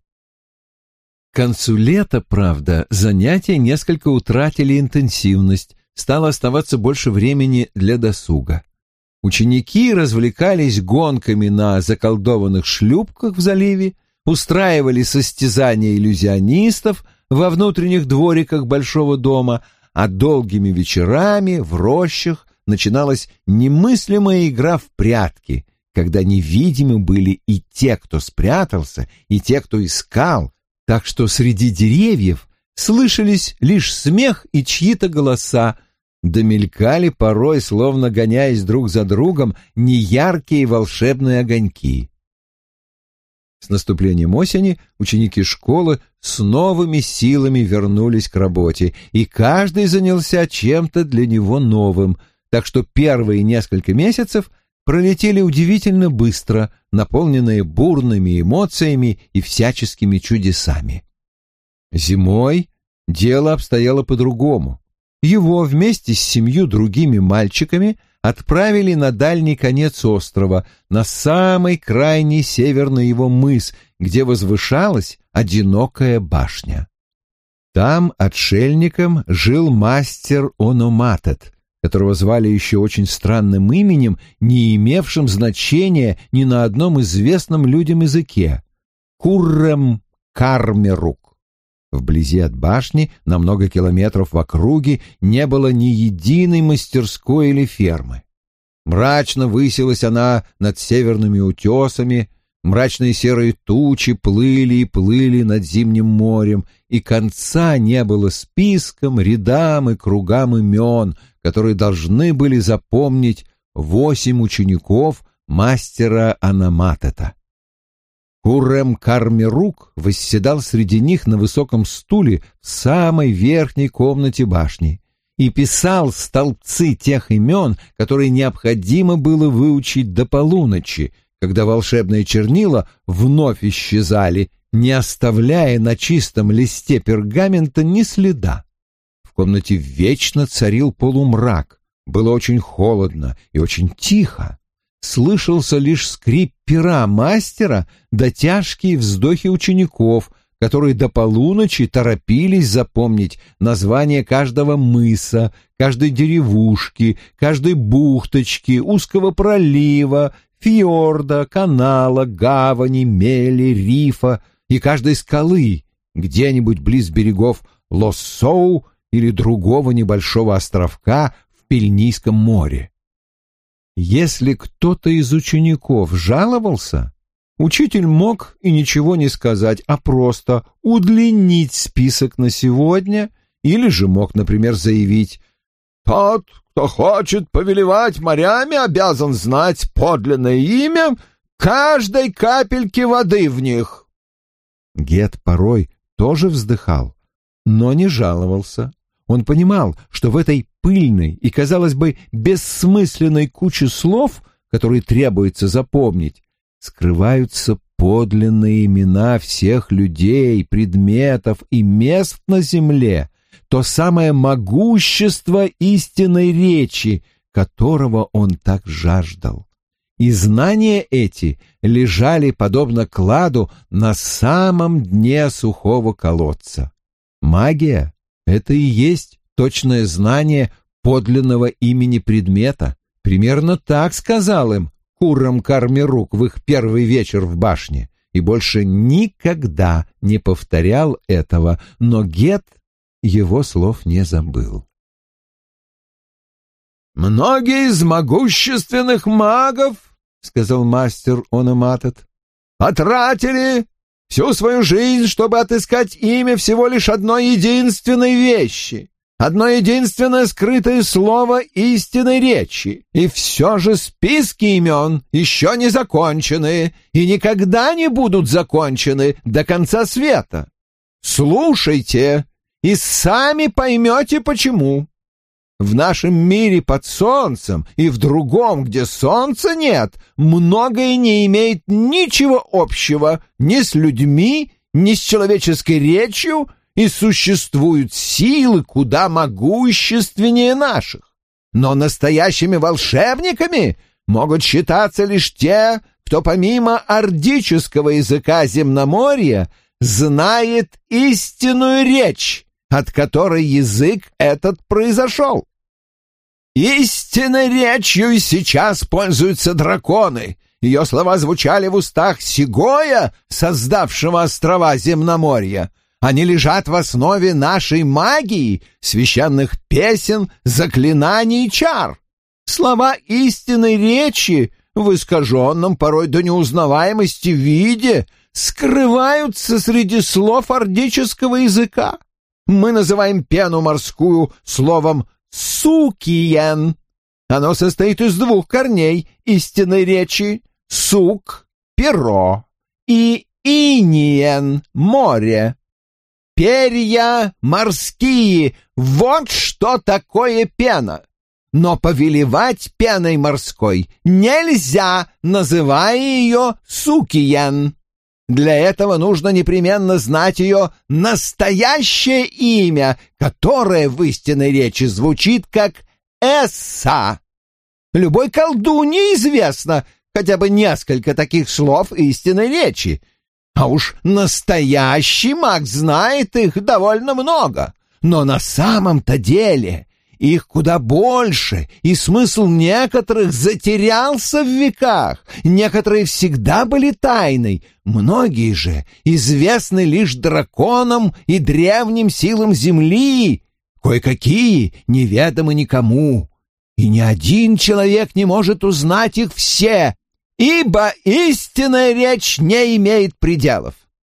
К концу лета, правда, занятия несколько утратили интенсивность, стало оставаться больше времени для досуга. Ученики развлекались гонками на заколдованных шлюпках в заливе, устраивали состязания иллюзионистов во внутренних двориках большого дома, а долгими вечерами в рощах начиналась немыслимая игра в прятки, когда невидимы были и те, кто спрятался, и те, кто искал, так что среди деревьев слышались лишь смех и чьи-то голоса, да мелькали порой, словно гоняясь друг за другом, неяркие волшебные огоньки. С наступлением осени ученики школы с новыми силами вернулись к работе, и каждый занялся чем-то для него новым, так что первые несколько месяцев пролетели удивительно быстро, наполненные бурными эмоциями и всяческими чудесами. Зимой дело обстояло по-другому. Его вместе с семью другими мальчиками отправили на дальний конец острова, на самый крайний северный его мыс, где возвышалась одинокая башня. Там отшельником жил мастер Ономатет, которого звали еще очень странным именем, не имевшим значения ни на одном известном людям языке — Куррем Кармерук. Вблизи от башни, на много километров в округе, не было ни единой мастерской или фермы. Мрачно высилась она над северными утесами, мрачные серые тучи плыли и плыли над зимним морем, и конца не было спискам, рядам и кругам имен, которые должны были запомнить восемь учеников мастера Ономатета. Куррем Кармерук восседал среди них на высоком стуле в самой верхней комнате башни и писал столбцы тех имен, которые необходимо было выучить до полуночи, когда волшебные чернила вновь исчезали, не оставляя на чистом листе пергамента ни следа. В комнате вечно царил полумрак, было очень холодно и очень тихо. Слышался лишь скрип пера мастера да тяжкие вздохи учеников, которые до полуночи торопились запомнить название каждого мыса, каждой деревушки, каждой бухточки, узкого пролива, фьорда, канала, гавани, мели, рифа и каждой скалы где-нибудь близ берегов Лоссоу или другого небольшого островка в Пельнийском море. Если кто-то из учеников жаловался, учитель мог и ничего не сказать, а просто удлинить список на сегодня, или же мог, например, заявить: «Тот, кто хочет повелевать морями, обязан знать подлинное имя каждой капельки воды в них». Гет порой тоже вздыхал, но не жаловался. Он понимал, что в этой пыльной и, казалось бы, бессмысленной куче слов, которые требуется запомнить, скрываются подлинные имена всех людей, предметов и мест на земле, то самое могущество истинной речи, которого он так жаждал. И знания эти лежали, подобно кладу, на самом дне сухого колодца. Магия — это и есть точное знание подлинного имени предмета. Примерно так сказал им Куррем Кармерук в их первый вечер в башне, и больше никогда не повторял этого, но Гет его слов не забыл. «Многие из могущественных магов, — сказал мастер Ономатет, — потратили всю свою жизнь, чтобы отыскать имя всего лишь одной единственной вещи, одно единственное скрытое слово истинной речи, и все же списки имен еще не закончены и никогда не будут закончены до конца света. Слушайте, и сами поймете, почему. В нашем мире под солнцем и в другом, где солнца нет, многое не имеет ничего общего ни с людьми, ни с человеческой речью, и существуют силы куда могущественнее наших. Но настоящими волшебниками могут считаться лишь те, кто помимо ордического языка земноморья знает истинную речь, от которой язык этот произошел. Истинной речью и сейчас пользуются драконы. Ее слова звучали в устах Сигоя, создавшего острова земноморья. Они лежат в основе нашей магии, священных песен, заклинаний и чар. Слова истинной речи в искаженном порой до неузнаваемости виде скрываются среди слов ордического языка. Мы называем пену морскую словом «сукиен». Оно состоит из двух корней истинной речи — «сук» — перо и «иниен» — море. Перья морские — вот что такое пена. Но повелевать пеной морской нельзя, называя ее «сукиен». Для этого нужно непременно знать ее настоящее имя, которое в истинной речи звучит как «эсса». Любой колдунье известно хотя бы несколько таких слов истинной речи, а уж настоящий маг знает их довольно много. Но на самом-то деле их куда больше, и смысл некоторых затерялся в веках. Некоторые всегда были тайной, многие же известны лишь драконам и древним силам земли, кое-какие неведомы никому, и ни один человек не может узнать их все, ибо истинная речь не имеет пределов.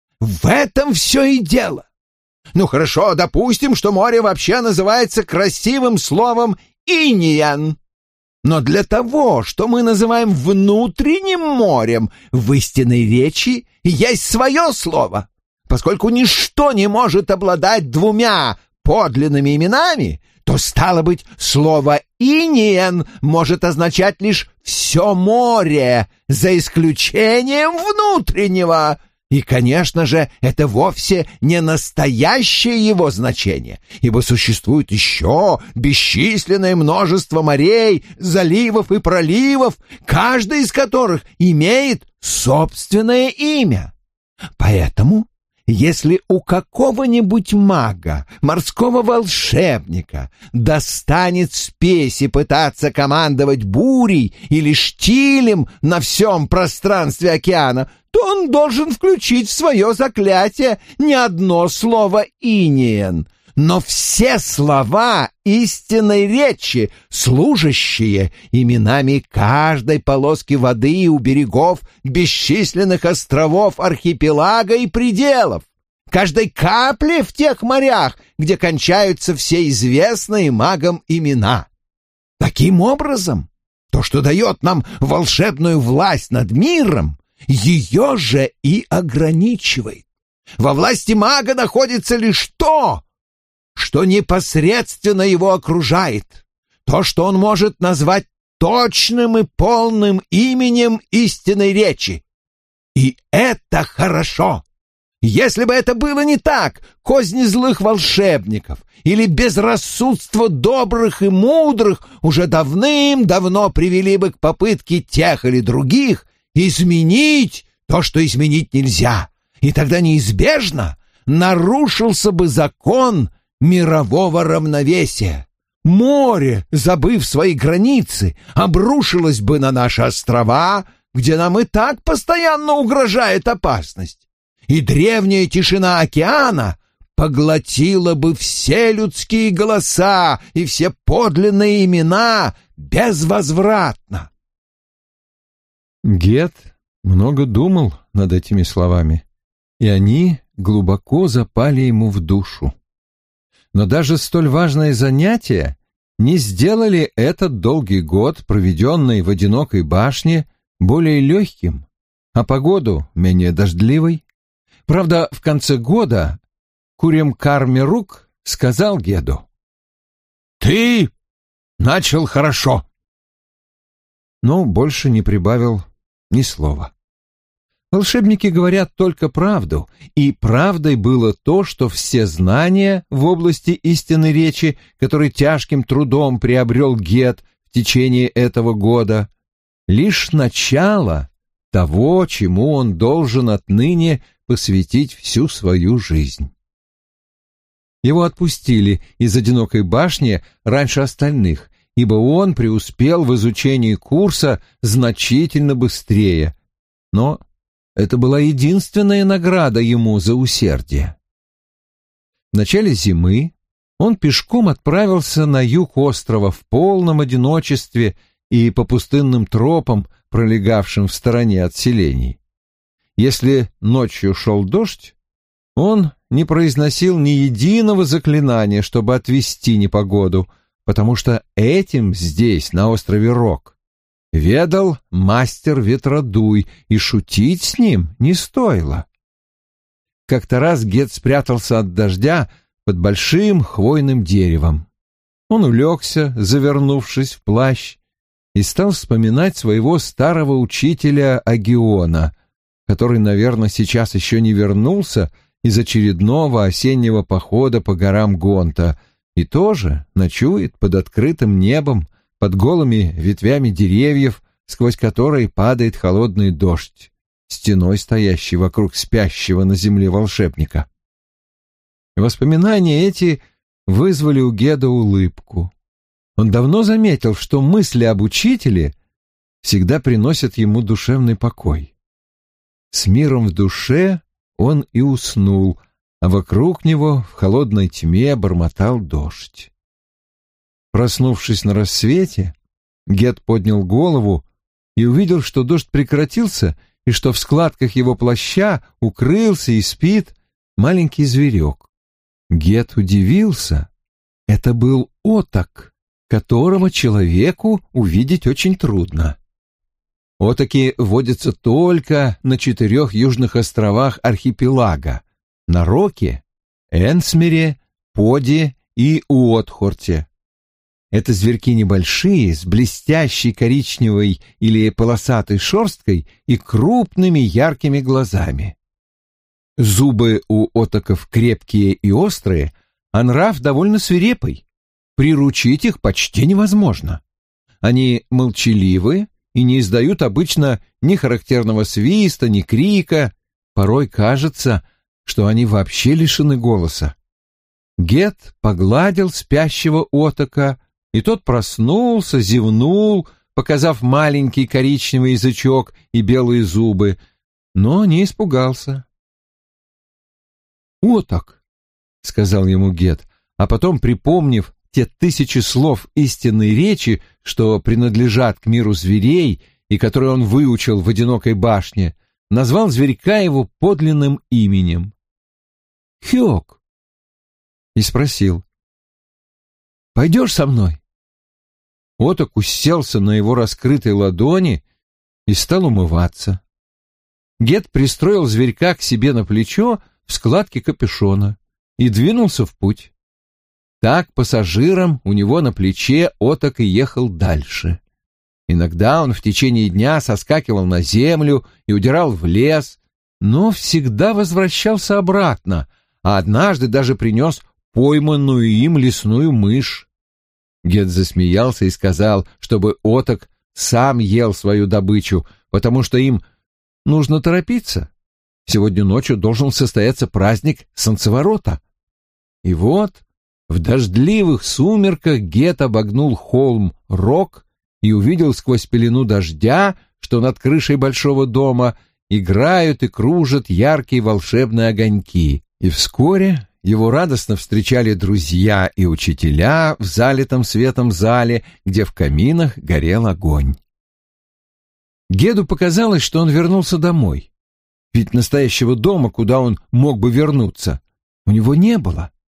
В этом все и дело. Ну хорошо, допустим, что море вообще называется красивым словом «иниен». Но для того, что мы называем внутренним морем, в истинной речи есть свое слово. Поскольку ничто не может обладать двумя подлинными именами, то, стало быть, слово «иниен» может означать лишь «все море», за исключением внутреннего. И, конечно же, это вовсе не настоящее его значение, ибо существует еще бесчисленное множество морей, заливов и проливов, каждый из которых имеет собственное имя. Поэтому, если у какого-нибудь мага, морского волшебника, достанет спеси пытаться командовать бурей или штилем на всем пространстве океана, то он должен включить в свое заклятие не одно слово «иниен», но все слова истинной речи, служащие именами каждой полоски воды у берегов бесчисленных островов архипелага и пределов, каждой капли в тех морях, где кончаются все известные магам имена. Таким образом, то, что дает нам волшебную власть над миром, ее же и ограничивает. Во власти мага находится лишь то, что непосредственно его окружает, то, что он может назвать точным и полным именем истинной речи. И это хорошо. Если бы это было не так, козни злых волшебников или безрассудство добрых и мудрых уже давным-давно привели бы к попытке тех или других изменить то, что изменить нельзя, и тогда неизбежно нарушился бы закон мирового равновесия. Море, забыв свои границы, обрушилось бы на наши острова, где нам и так постоянно угрожает опасность, и древняя тишина океана поглотила бы все людские голоса и все подлинные имена безвозвратно. Гет много думал над этими словами, и они глубоко запали ему в душу. Но даже столь важное занятие не сделали этот долгий год, проведенный в одинокой башне, более легким, а погоду менее дождливой. Правда, в конце года Курем-Кар-Мерук сказал Геду: «Ты начал хорошо», но больше не прибавил ни слова. Волшебники говорят только правду, и правдой было то, что все знания в области истинной речи, которые тяжким трудом приобрел Гет в течение этого года, лишь начало того, чему он должен отныне посвятить всю свою жизнь. Его отпустили из одинокой башни раньше остальных, ибо он преуспел в изучении курса значительно быстрее, но это была единственная награда ему за усердие. В начале зимы он пешком отправился на юг острова в полном одиночестве и по пустынным тропам, пролегавшим в стороне от селений. Если ночью шел дождь, он не произносил ни единого заклинания, чтобы отвести непогоду, потому что этим здесь, на острове Рок, ведал мастер Ветродуй, и шутить с ним не стоило. Как-то раз Гет спрятался от дождя под большим хвойным деревом. Он улегся, завернувшись в плащ, и стал вспоминать своего старого учителя Агиона, который, наверное, сейчас еще не вернулся из очередного осеннего похода по горам Гонта и тоже ночует под открытым небом, под голыми ветвями деревьев, сквозь которые падает холодный дождь, стеной стоящий вокруг спящего на земле волшебника. Воспоминания эти вызвали у Геда улыбку. Он давно заметил, что мысли об учителе всегда приносят ему душевный покой. С миром в душе он и уснул, а вокруг него в холодной тьме бормотал дождь. Проснувшись на рассвете, Гет поднял голову и увидел, что дождь прекратился и что в складках его плаща укрылся и спит маленький зверек. Гет удивился. Это был оток, которого человеку увидеть очень трудно. Отоки водятся только на четырех южных островах архипелага — на Роке, Энсмере, Поде и Уотхорте. Это зверьки небольшие, с блестящей коричневой или полосатой шерсткой и крупными яркими глазами. Зубы у отоков крепкие и острые, а нрав довольно свирепый. Приручить их почти невозможно. Они молчаливы и не издают обычно ни характерного свиста, ни крика. Порой кажется, что они вообще лишены голоса. Гет погладил спящего отока, и тот проснулся, зевнул, показав маленький коричневый язычок и белые зубы, но не испугался. «Оток», — сказал ему Гет, а потом, припомнив те тысячи слов истинной речи, что принадлежат к миру зверей и которые он выучил в одинокой башне, назвал зверька его подлинным именем — Хёк, и спросил: «Пойдешь со мной?» Оток уселся на его раскрытой ладони и стал умываться. Гет пристроил зверька к себе на плечо в складке капюшона и двинулся в путь. Так пассажиром у него на плече оток и ехал дальше. Иногда он в течение дня соскакивал на землю и удирал в лес, но всегда возвращался обратно, а однажды даже принес пойманную им лесную мышь. Гет засмеялся и сказал, чтобы оток сам ел свою добычу, потому что им нужно торопиться. Сегодня ночью должен состояться праздник Солнцеворота. И вот в дождливых сумерках Гет обогнул холм Рок и увидел сквозь пелену дождя, что над крышей большого дома играют и кружат яркие волшебные огоньки. И вскоре его радостно встречали друзья и учителя в залитом светом зале, где в каминах горел огонь. Геду показалось, что он вернулся домой, ведь настоящего дома, куда он мог бы вернуться, у него не было.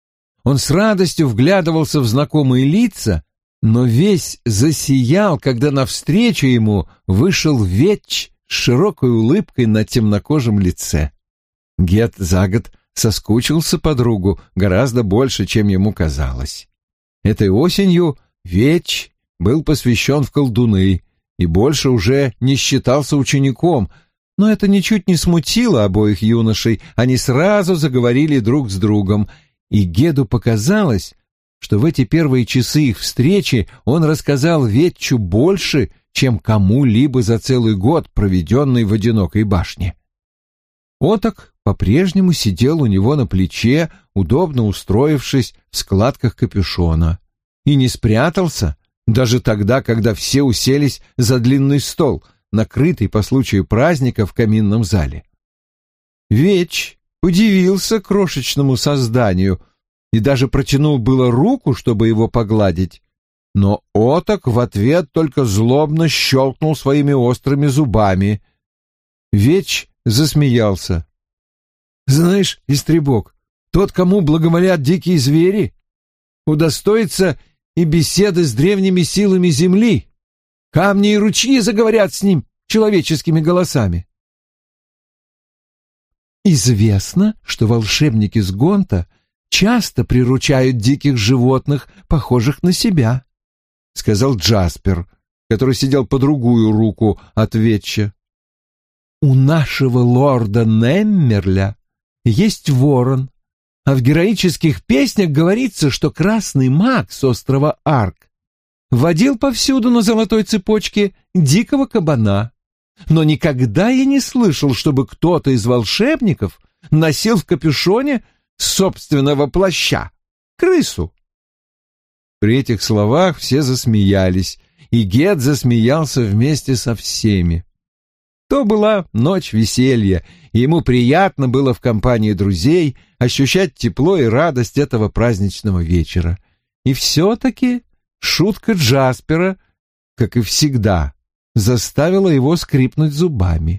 он с радостью вглядывался в знакомые лица, но весь засиял, когда навстречу ему вышел Ветч с широкой улыбкой на темнокожем лице. Гет за год соскучился по другу гораздо больше, чем ему казалось. Этой осенью Ветч был посвящен в колдуны и больше уже не считался учеником, но это ничуть не смутило обоих юношей, они сразу заговорили друг с другом, и Геду показалось, что в эти первые часы их встречи он рассказал Ветчу больше, чем кому-либо за целый год, проведенный в одинокой башне. Оток по-прежнему сидел у него на плече, удобно устроившись в складках капюшона, и не спрятался, даже тогда, когда все уселись за длинный стол, накрытый по случаю праздника в каминном зале. Ветч удивился крошечному созданию и даже протянул было руку, чтобы его погладить, но Оток в ответ только злобно щелкнул своими острыми зубами. Ветч засмеялся. «Знаешь, истребок, тот, кому благоволят дикие звери, удостоится и беседы с древними силами земли. Камни и ручьи заговорят с ним человеческими голосами». «Известно, что волшебники с Гонта часто приручают диких животных, похожих на себя», — сказал Джаспер, который сидел по другую руку от Ветча. «У нашего лорда Неммерля есть ворон, а в героических песнях говорится, что красный маг с острова Арк водил повсюду на золотой цепочке дикого кабана. Но никогда я не слышал, чтобы кто-то из волшебников носил в капюшоне собственного плаща крысу». При этих словах все засмеялись, и Гет засмеялся вместе со всеми. То была ночь веселья, и ему приятно было в компании друзей ощущать тепло и радость этого праздничного вечера. И все-таки шутка Джаспера, как и всегда, заставила его скрипнуть зубами.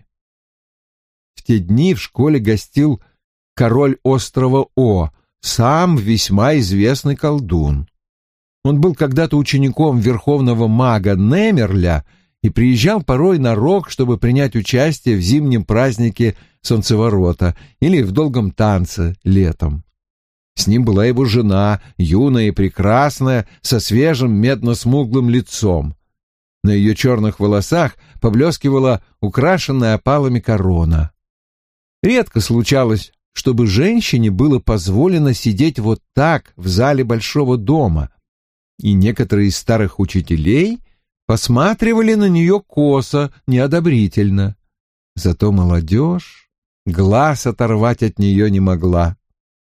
В те дни в школе гостил король острова О, сам весьма известный колдун. Он был когда-то учеником верховного мага Немерля и приезжал порой на рог, чтобы принять участие в зимнем празднике Солнцеворота или в долгом танце летом. С ним была его жена, юная и прекрасная, со свежим медно-смуглым лицом. На ее черных волосах поблескивала украшенная опалами корона. Редко случалось, чтобы женщине было позволено сидеть вот так в зале большого дома, и некоторые из старых учителей посматривали на нее косо, неодобрительно. Зато молодежь глаз оторвать от нее не могла.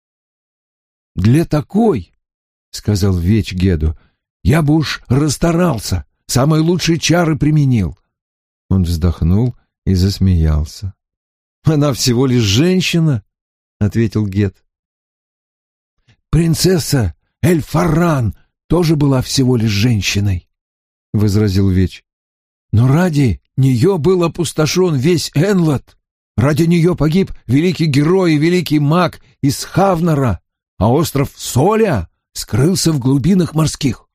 «Для такой, — сказал Ветч Геду, — я бы уж расстарался, самые лучшие чары применил». Он вздохнул и засмеялся. «Она всего лишь женщина, — ответил Гет. «Принцесса Эль-Фарран тоже была всего лишь женщиной, — возразил Ветч. Но ради нее был опустошен весь Энлот, ради нее погиб великий герой и великий маг из Хавнара, а остров Соля скрылся в глубинах морских».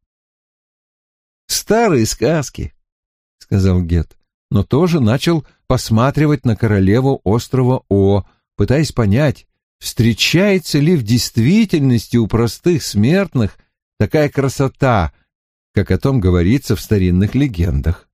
«Старые сказки, — сказал Гет, но тоже начал посматривать на королеву острова О, пытаясь понять, встречается ли в действительности у простых смертных такая красота, как о том говорится в старинных легендах.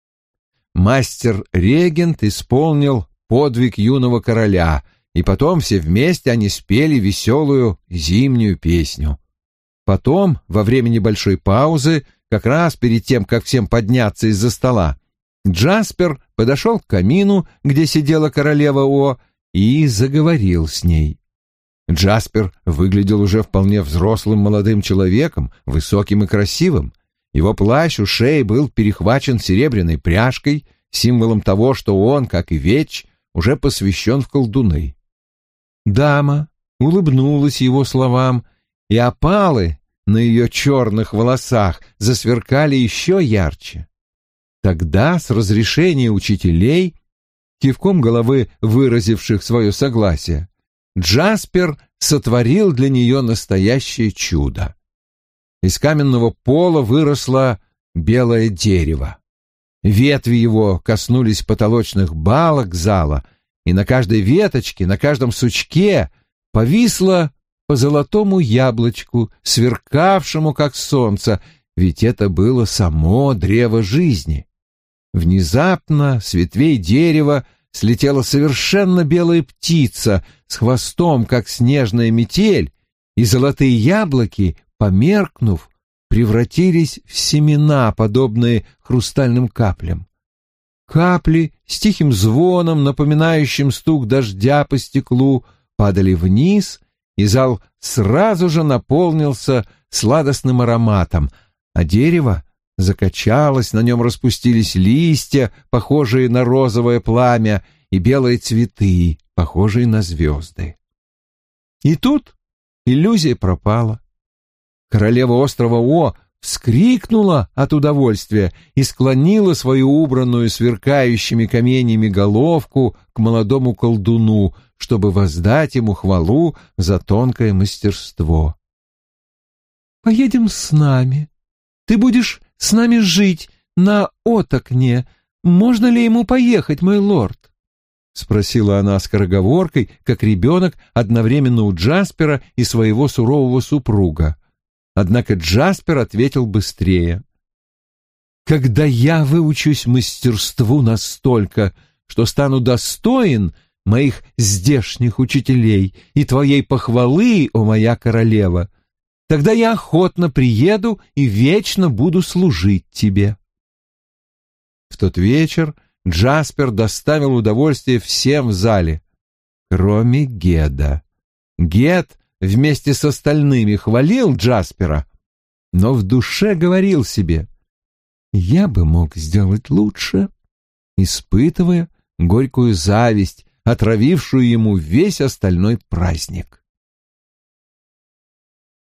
Мастер-регент исполнил подвиг юного короля, и потом все вместе они спели веселую зимнюю песню. Потом, во время небольшой паузы, как раз перед тем, как всем подняться из-за стола, Джаспер подошел к камину, где сидела королева О, и заговорил с ней. Джаспер выглядел уже вполне взрослым молодым человеком, высоким и красивым. Его плащ у шеи был перехвачен серебряной пряжкой, символом того, что он, как и Ветч, уже посвящен в колдуны. Дама улыбнулась его словам, и опалы на ее черных волосах засверкали еще ярче. Тогда, с разрешения учителей, кивком головы выразивших свое согласие, Джаспер сотворил для нее настоящее чудо. Из каменного пола выросло белое дерево. Ветви его коснулись потолочных балок зала, и на каждой веточке, на каждом сучке повисло по золотому яблочку, сверкавшему, как солнце, ведь это было само древо жизни. Внезапно с ветвей дерева слетела совершенно белая птица с хвостом, как снежная метель, и золотые яблоки, померкнув, превратились в семена, подобные хрустальным каплям. Капли с тихим звоном, напоминающим стук дождя по стеклу, падали вниз, и зал сразу же наполнился сладостным ароматом, а дерево закачалось, на нем распустились листья, похожие на розовое пламя, и белые цветы, похожие на звезды. И тут иллюзия пропала. Королева острова О вскрикнула от удовольствия и склонила свою убранную сверкающими каменями головку к молодому колдуну, чтобы воздать ему хвалу за тонкое мастерство. «Поедем с нами. Ты будешь с нами жить на Отокне. Можно ли ему поехать, мой лорд?» — спросила она скороговоркой, как ребенок, одновременно у Джаспера и своего сурового супруга. Однако Джаспер ответил быстрее. «Когда я выучусь мастерству настолько, что стану достоин моих здешних учителей и твоей похвалы, о моя королева, тогда я охотно приеду и вечно буду служить тебе». В тот вечер Джаспер доставил удовольствие всем в зале, кроме Геда. Гед вместе с остальными хвалил Джаспера, но в душе говорил себе: «Я бы мог сделать лучше», испытывая горькую зависть, отравившую ему весь остальной праздник.